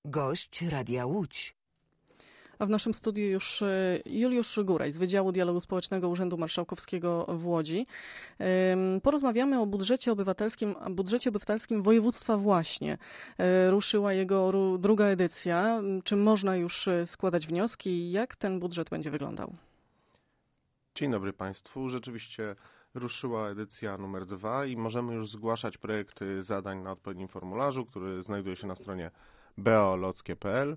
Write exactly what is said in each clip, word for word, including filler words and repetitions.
Gość Radia Łódź. A w naszym studiu już Juliusz Guraj z Wydziału Dialogu Społecznego Urzędu Marszałkowskiego w Łodzi. Porozmawiamy o budżecie obywatelskim, budżecie obywatelskim województwa właśnie. Ruszyła jego druga edycja. Czy można już składać wnioski i jak ten budżet będzie wyglądał? Dzień dobry Państwu. Rzeczywiście ruszyła edycja numer dwa i możemy już zgłaszać projekty zadań na odpowiednim formularzu, który znajduje się na stronie b o lockie kropka p l.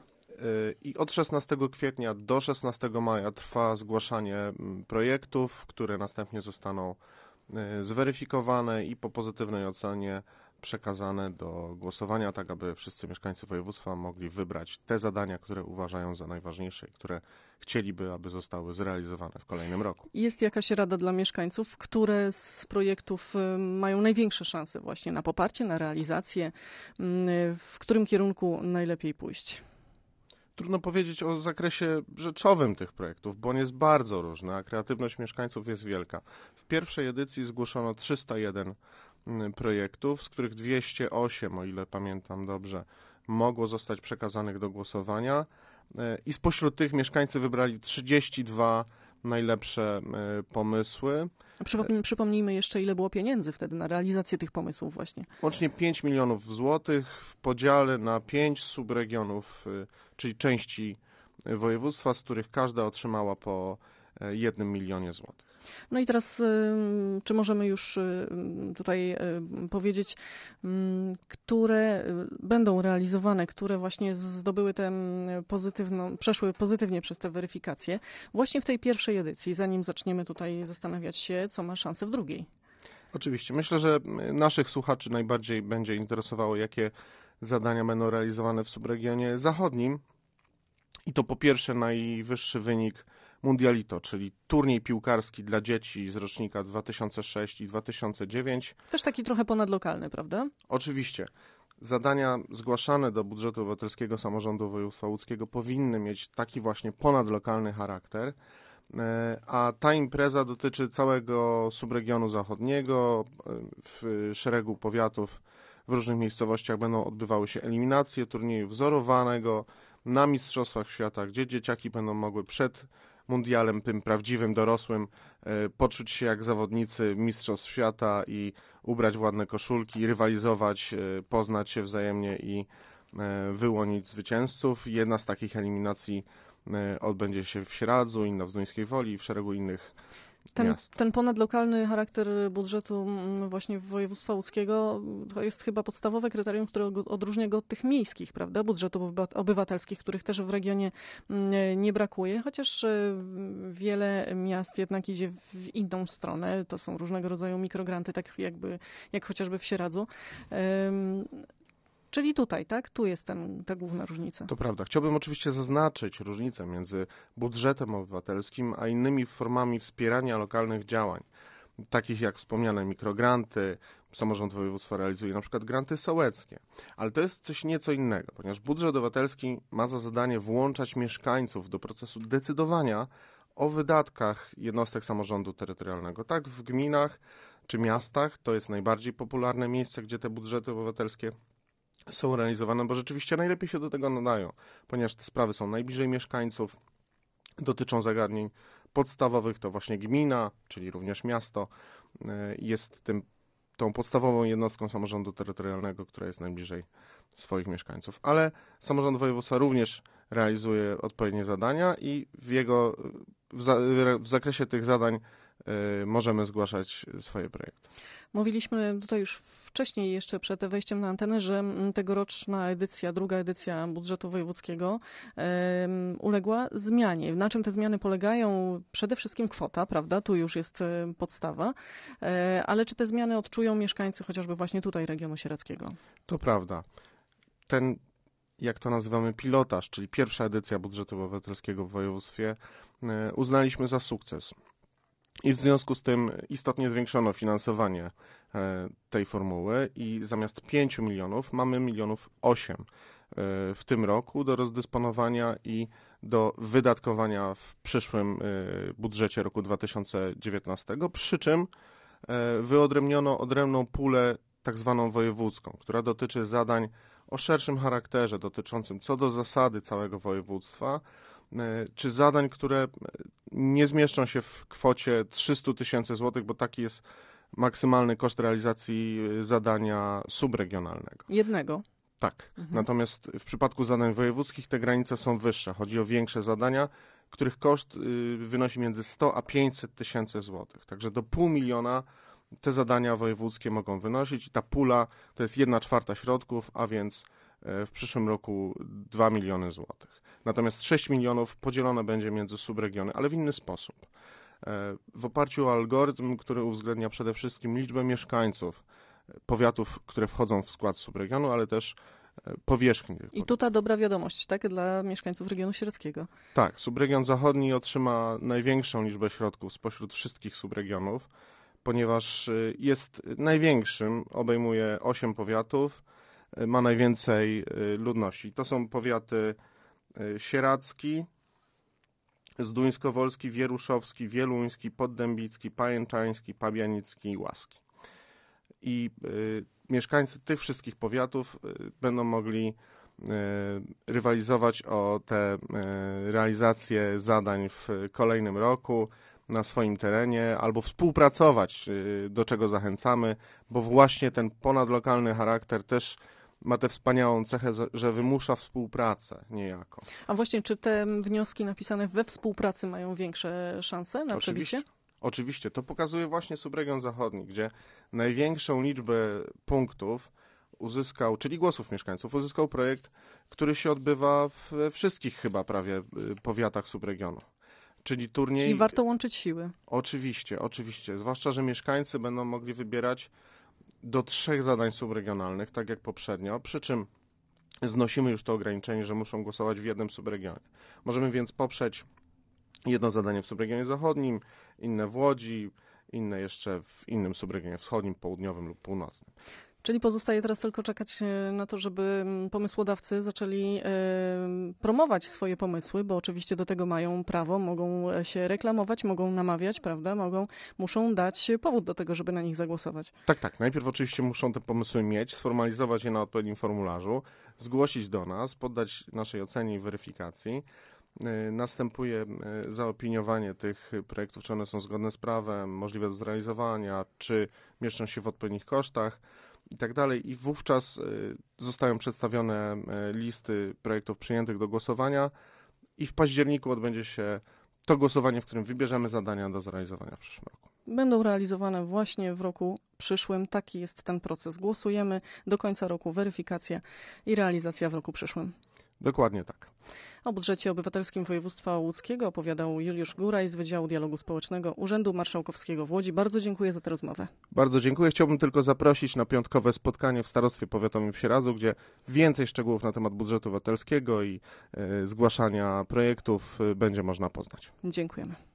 I od szesnastego kwietnia do szesnastego maja trwa zgłaszanie projektów, które następnie zostaną zweryfikowane i po pozytywnej ocenie przekazane do głosowania, tak aby wszyscy mieszkańcy województwa mogli wybrać te zadania, które uważają za najważniejsze i które chcieliby, aby zostały zrealizowane w kolejnym roku. Jest jakaś rada dla mieszkańców, które z projektów mają największe szanse właśnie na poparcie, na realizację? W którym kierunku najlepiej pójść? Trudno powiedzieć o zakresie rzeczowym tych projektów, bo on jest bardzo różny, a kreatywność mieszkańców jest wielka. W pierwszej edycji zgłoszono trzysta jeden projektów, z których dwieście osiem, o ile pamiętam dobrze, mogło zostać przekazanych do głosowania i spośród tych mieszkańcy wybrali trzydzieści dwa najlepsze pomysły. Przypomnij, przypomnijmy jeszcze, ile było pieniędzy wtedy na realizację tych pomysłów właśnie. Łącznie pięć milionów złotych w podziale na pięć subregionów, czyli części województwa, z których każda otrzymała po jednym milionie złotych. No i teraz, czy możemy już tutaj powiedzieć, które będą realizowane, które właśnie zdobyły tę pozytywną, przeszły pozytywnie przez tę weryfikację właśnie w tej pierwszej edycji, zanim zaczniemy tutaj zastanawiać się, co ma szansę w drugiej? Oczywiście. Myślę, że naszych słuchaczy najbardziej będzie interesowało, jakie zadania będą realizowane w subregionie zachodnim. I to po pierwsze najwyższy wynik Mundialito, czyli turniej piłkarski dla dzieci z rocznika dwa tysiące szóstego i dwa tysiące dziewiątego. Też taki trochę ponadlokalny, prawda? Oczywiście. Zadania zgłaszane do budżetu obywatelskiego samorządu województwa łódzkiego powinny mieć taki właśnie ponadlokalny charakter, a ta impreza dotyczy całego subregionu zachodniego. W szeregu powiatów w różnych miejscowościach będą odbywały się eliminacje turnieju wzorowanego na Mistrzostwach Świata, gdzie dzieciaki będą mogły przed mundialem, tym prawdziwym, dorosłym, poczuć się jak zawodnicy Mistrzostw Świata i ubrać w ładne koszulki, rywalizować, poznać się wzajemnie i wyłonić zwycięzców. Jedna z takich eliminacji odbędzie się w Sieradzu, inna w Zduńskiej Woli i w szeregu innych Ten, miast. ten ponadlokalny charakter budżetu właśnie województwa łódzkiego to jest chyba podstawowe kryterium, które odróżnia go od tych miejskich, prawda, budżetów obywatelskich, których też w regionie nie brakuje, chociaż wiele miast jednak idzie w inną stronę. To są różnego rodzaju mikrogranty, tak jakby, jak chociażby w Sieradzu. Czyli tutaj, tak? Tu jest ten, ta główna różnica. To prawda. Chciałbym oczywiście zaznaczyć różnicę między budżetem obywatelskim, a innymi formami wspierania lokalnych działań, takich jak wspomniane mikrogranty. Samorząd województwa realizuje na przykład granty sołeckie. Ale to jest coś nieco innego, ponieważ budżet obywatelski ma za zadanie włączać mieszkańców do procesu decydowania o wydatkach jednostek samorządu terytorialnego. Tak w gminach czy miastach to jest najbardziej popularne miejsce, gdzie te budżety obywatelskie są realizowane, bo rzeczywiście najlepiej się do tego nadają, ponieważ te sprawy są najbliżej mieszkańców, dotyczą zagadnień podstawowych, to właśnie gmina, czyli również miasto jest tym, tą podstawową jednostką samorządu terytorialnego, która jest najbliżej swoich mieszkańców. Ale samorząd województwa również realizuje odpowiednie zadania i w jego, w, za, w zakresie tych zadań y, możemy zgłaszać swoje projekty. Mówiliśmy tutaj już wcześniej, jeszcze przed wejściem na antenę, że tegoroczna edycja, druga edycja budżetu wojewódzkiego um, uległa zmianie. Na czym te zmiany polegają? Przede wszystkim kwota, prawda? Tu już jest podstawa. E, ale czy te zmiany odczują mieszkańcy chociażby właśnie tutaj regionu sieradzkiego? To prawda. Ten, jak to nazywamy, pilotaż, czyli pierwsza edycja budżetu obywatelskiego w województwie, e, uznaliśmy za sukces. I w związku z tym istotnie zwiększono finansowanie tej formuły i zamiast pięciu milionów mamy milionów osiem w tym roku do rozdysponowania i do wydatkowania w przyszłym budżecie roku dwa tysiące dziewiętnastego, przy czym wyodrębniono odrębną pulę tak zwaną wojewódzką, która dotyczy zadań o szerszym charakterze dotyczącym co do zasady całego województwa, czy zadań, które nie zmieszczą się w kwocie trzysta tysięcy złotych, bo taki jest maksymalny koszt realizacji zadania subregionalnego. Jednego. Tak. Mhm. Natomiast w przypadku zadań wojewódzkich te granice są wyższe. Chodzi o większe zadania, których koszt wynosi między sto a pięćset tysięcy złotych. Także do pół miliona te zadania wojewódzkie mogą wynosić. I ta pula to jest jedna czwarta środków, a więc w przyszłym roku dwa miliony złotych. Natomiast sześć milionów podzielone będzie między subregiony, ale w inny sposób. W oparciu o algorytm, który uwzględnia przede wszystkim liczbę mieszkańców powiatów, które wchodzą w skład subregionu, ale też powierzchni. I tu ta dobra wiadomość, tak, dla mieszkańców regionu sieradzkiego. Tak, subregion zachodni otrzyma największą liczbę środków spośród wszystkich subregionów, ponieważ jest największym, obejmuje osiem powiatów, ma najwięcej ludności. To są powiaty sieradzki, zduńskowolski, wieruszowski, wieluński, poddębicki, pajęczański, pabianicki i łaski. I y, mieszkańcy tych wszystkich powiatów y, będą mogli y, rywalizować o te y, realizacje zadań w kolejnym roku na swoim terenie albo współpracować, y, do czego zachęcamy, bo właśnie ten ponadlokalny charakter też ma tę wspaniałą cechę, że wymusza współpracę niejako. A właśnie, czy te wnioski napisane we współpracy mają większe szanse na Oczywiście. przebicie? Oczywiście, to pokazuje właśnie subregion zachodni, gdzie największą liczbę punktów uzyskał, czyli głosów mieszkańców, uzyskał projekt, który się odbywa we wszystkich chyba prawie powiatach subregionu. Czyli turniej... Czyli warto łączyć siły. Oczywiście, oczywiście. Zwłaszcza, że mieszkańcy będą mogli wybierać do trzech zadań subregionalnych, tak jak poprzednio, przy czym znosimy już to ograniczenie, że muszą głosować w jednym subregionie. Możemy więc poprzeć jedno zadanie w subregionie zachodnim, inne w Łodzi, inne jeszcze w innym subregionie wschodnim, południowym lub północnym. Czyli pozostaje teraz tylko czekać na to, żeby pomysłodawcy zaczęli e, promować swoje pomysły, bo oczywiście do tego mają prawo, mogą się reklamować, mogą namawiać, prawda? Mogą, muszą dać powód do tego, żeby na nich zagłosować. Tak, tak. Najpierw oczywiście muszą te pomysły mieć, sformalizować je na odpowiednim formularzu, zgłosić do nas, poddać naszej ocenie i weryfikacji. Następuje zaopiniowanie tych projektów, czy one są zgodne z prawem, możliwe do zrealizowania, czy mieszczą się w odpowiednich kosztach i tak dalej. I wówczas zostają przedstawione listy projektów przyjętych do głosowania i w październiku odbędzie się to głosowanie, w którym wybierzemy zadania do zrealizowania w przyszłym roku. Będą realizowane właśnie w roku przyszłym. Taki jest ten proces. Głosujemy do końca roku, weryfikacja i realizacja w roku przyszłym. Dokładnie tak. O budżecie obywatelskim województwa łódzkiego opowiadał Juliusz Góraj z Wydziału Dialogu Społecznego Urzędu Marszałkowskiego w Łodzi. Bardzo dziękuję za tę rozmowę. Bardzo dziękuję. Chciałbym tylko zaprosić na piątkowe spotkanie w Starostwie Powiatowym w Sieradzu, gdzie więcej szczegółów na temat budżetu obywatelskiego i y, zgłaszania projektów y, będzie można poznać. Dziękujemy.